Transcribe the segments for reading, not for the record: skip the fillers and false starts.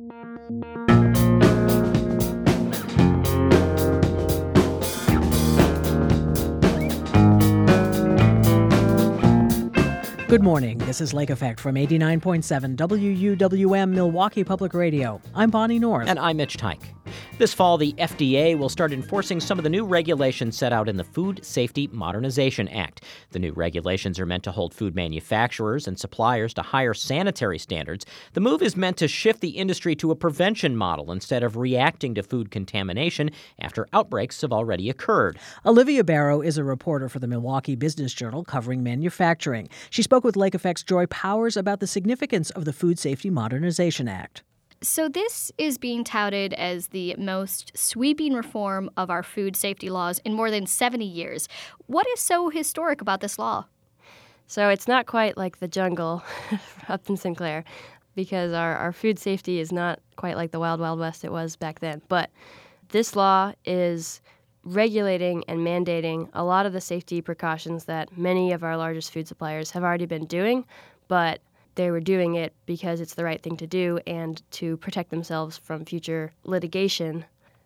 Good morning. This is Lake Effect from 89.7 WUWM Milwaukee Public Radio. I'm Bonnie North. And I'm Mitch Tyke. This fall, the FDA will start enforcing some of the new regulations set out in the Food Safety Modernization Act. The new regulations are meant to hold food manufacturers and suppliers to higher sanitary standards. The move is meant to shift the industry to a prevention model instead of reacting to food contamination after outbreaks have already occurred. Olivia Barrow is a reporter for the Milwaukee Business Journal covering manufacturing. She spoke with Lake Effect's Joy Powers about the significance of the Food Safety Modernization Act. So this is being touted as the most sweeping reform of our food safety laws in more than 70 years. What is so historic about this law? So it's not quite like the jungle up in Sinclair, because our food safety is not quite like the Wild Wild West it was back then. But this law is regulating and mandating a lot of the safety precautions that many of our largest food suppliers have already been doing, but they were doing it because it's the right thing to do and to protect themselves from future litigation.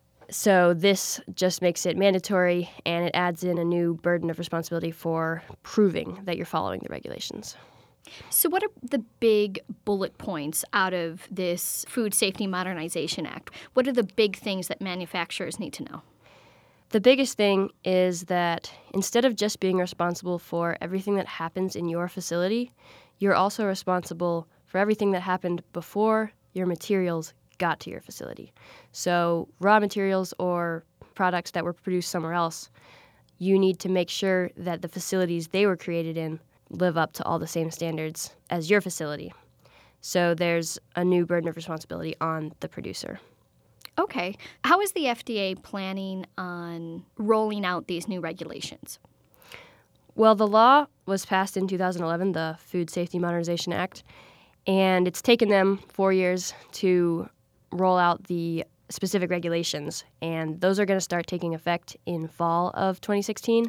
So this just makes it mandatory, and it adds in a new burden of responsibility for proving that you're following the regulations. So what are the big bullet points out of this Food Safety Modernization Act? What are the big things that manufacturers need to know? The biggest thing is that instead of just being responsible for everything that happens in your facility, you're also responsible for everything that happened before your materials got to your facility. So raw materials or products that were produced somewhere else, you need to make sure that the facilities they were created in live up to all the same standards as your facility. So there's a new burden of responsibility on the producer. Okay. How is the FDA planning on rolling out these new regulations? Well, the law was passed in 2011, the Food Safety Modernization Act, and it's taken them 4 years to roll out the specific regulations, and those are going to start taking effect in fall of 2016.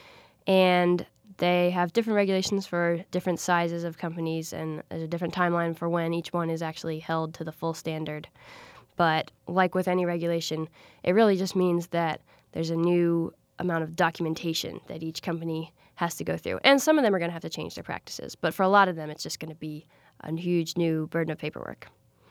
And they have different regulations for different sizes of companies, and there's a different timeline for when each one is actually held to the full standard. But like with any regulation, it really just means that there's a new amount of documentation that each company has to go through. And some of them are going to have to change their practices. But for a lot of them, it's just going to be a huge new burden of paperwork.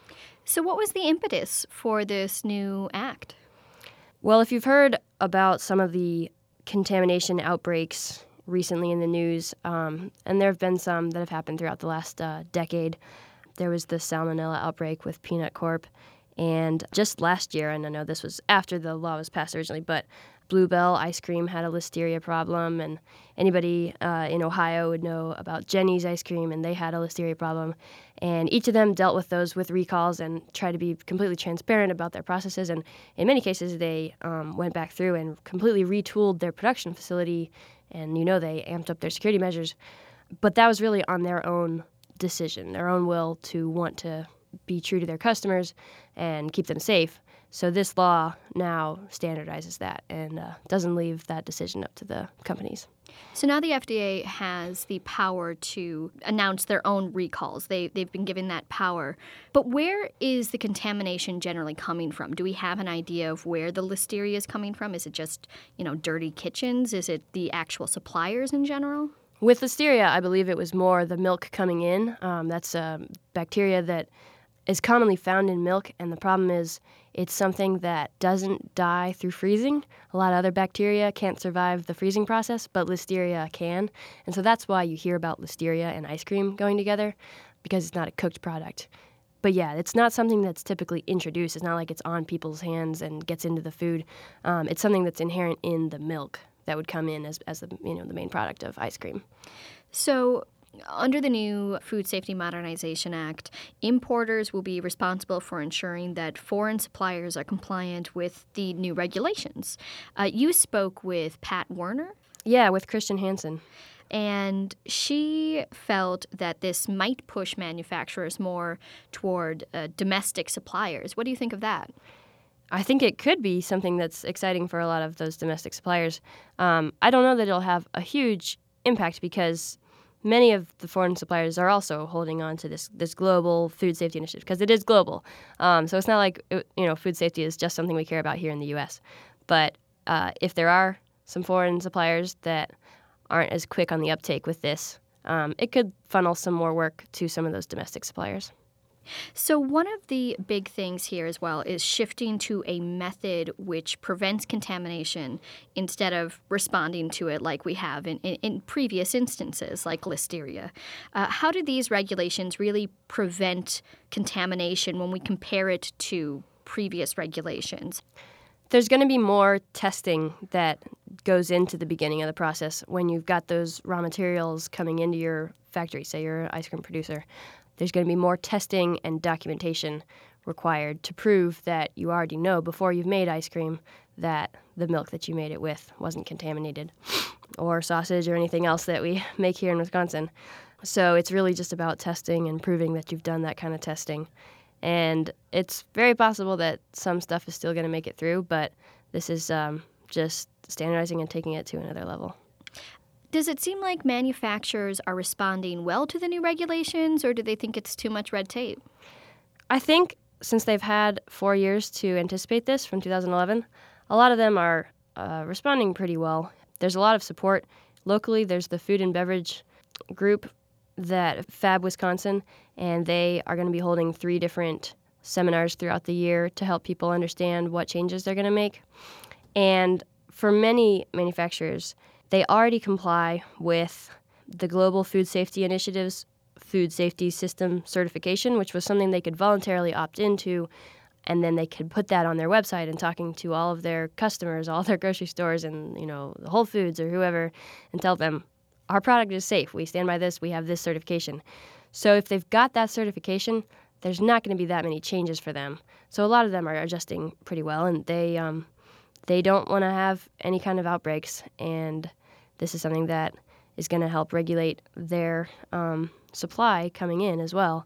So what was the impetus for this new act? Well, if you've heard about some of the contamination outbreaks recently in the news, and there have been some that have happened throughout the last decade, there was the Salmonella outbreak with Peanut Corp. And just last year, and I know this was after the law was passed originally, but Bluebell ice cream had a listeria problem, and anybody in Ohio would know about Jenny's ice cream, and they had a listeria problem. And each of them dealt with those with recalls and tried to be completely transparent about their processes. And in many cases, they went back through and completely retooled their production facility, and they amped up their security measures. But that was really on their own decision, their own will to want to be true to their customers and keep them safe. So this law now standardizes that and doesn't leave that decision up to the companies. So now the FDA has the power to announce their own recalls. They've been given that power. But where is the contamination generally coming from? Do we have an idea of where the listeria is coming from? Is it just, dirty kitchens? Is it the actual suppliers in general? With listeria, I believe it was more the milk coming in. That's a bacteria that is commonly found in milk, and the problem is it's something that doesn't die through freezing. A lot of other bacteria can't survive the freezing process, but listeria can. And so that's why you hear about listeria and ice cream going together, because it's not a cooked product. But yeah, it's not something that's typically introduced. It's not like it's on people's hands and gets into the food. It's something that's inherent in the milk that would come in as the the main product of ice cream. So under the new Food Safety Modernization Act, importers will be responsible for ensuring that foreign suppliers are compliant with the new regulations. You spoke with Pat Werner? Yeah, with Christian Hansen. And she felt that this might push manufacturers more toward domestic suppliers. What do you think of that? I think it could be something that's exciting for a lot of those domestic suppliers. I don't know that it'll have a huge impact because many of the foreign suppliers are also holding on to this global food safety initiative because it is global. So it's not like food safety is just something we care about here in the U.S. But if there are some foreign suppliers that aren't as quick on the uptake with this, it could funnel some more work to some of those domestic suppliers. So one of the big things here as well is shifting to a method which prevents contamination instead of responding to it like we have in previous instances, like listeria. How do these regulations really prevent contamination when we compare it to previous regulations? There's going to be more testing that goes into the beginning of the process when you've got those raw materials coming into your factory, say you're an ice cream producer. There's going to be more testing and documentation required to prove that you already know before you've made ice cream that the milk that you made it with wasn't contaminated, or sausage or anything else that we make here in Wisconsin. So it's really just about testing and proving that you've done that kind of testing. And it's very possible that some stuff is still going to make it through, but this is just standardizing and taking it to another level. Does it seem like manufacturers are responding well to the new regulations, or do they think it's too much red tape? I think since they've had 4 years to anticipate this from 2011, a lot of them are responding pretty well. There's a lot of support. Locally, there's the Food and Beverage Group, that Fab Wisconsin, and they are going to be holding 3 different seminars throughout the year to help people understand what changes they're going to make. And for many manufacturers, they already comply with the Global Food Safety Initiative's Food Safety System certification, which was something they could voluntarily opt into, and then they could put that on their website and talking to all of their customers, all their grocery stores and, the Whole Foods or whoever, and tell them, our product is safe. We stand by this. We have this certification. So if they've got that certification, there's not going to be that many changes for them. So a lot of them are adjusting pretty well, and they don't want to have any kind of outbreaks, and this is something that is going to help regulate their supply coming in as well.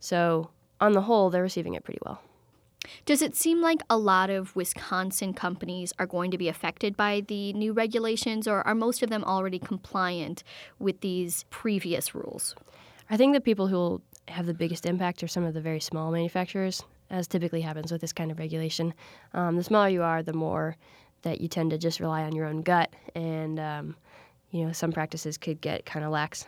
So on the whole, they're receiving it pretty well. Does it seem like a lot of Wisconsin companies are going to be affected by the new regulations, or are most of them already compliant with these previous rules? I think the people who will have the biggest impact are some of the very small manufacturers, as typically happens with this kind of regulation. The smaller you are, the more that you tend to just rely on your own gut, and some practices could get kind of lax.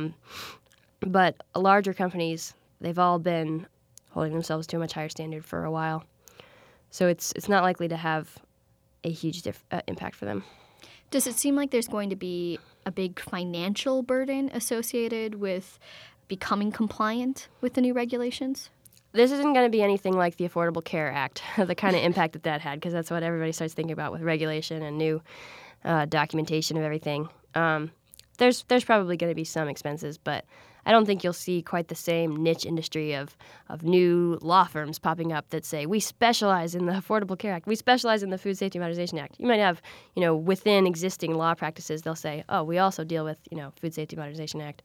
But larger companies, they've all been holding themselves to a much higher standard for a while. So it's not likely to have a huge impact for them. Does it seem like there's going to be a big financial burden associated with becoming compliant with the new regulations? This isn't going to be anything like the Affordable Care Act, the kind of impact that had, because that's what everybody starts thinking about with regulation and new documentation of everything. There's probably going to be some expenses, but I don't think you'll see quite the same niche industry of new law firms popping up that say, we specialize in the Affordable Care Act, we specialize in the Food Safety Modernization Act. You might have, within existing law practices, they'll say, oh, we also deal with, Food Safety Modernization Act.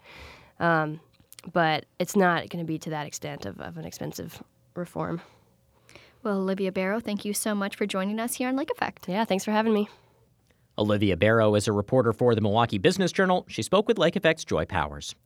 But it's not going to be to that extent of an expensive reform. Well, Olivia Barrow, thank you so much for joining us here on Lake Effect. Yeah, thanks for having me. Olivia Barrow is a reporter for the Milwaukee Business Journal. She spoke with Lake Effect's Joy Powers.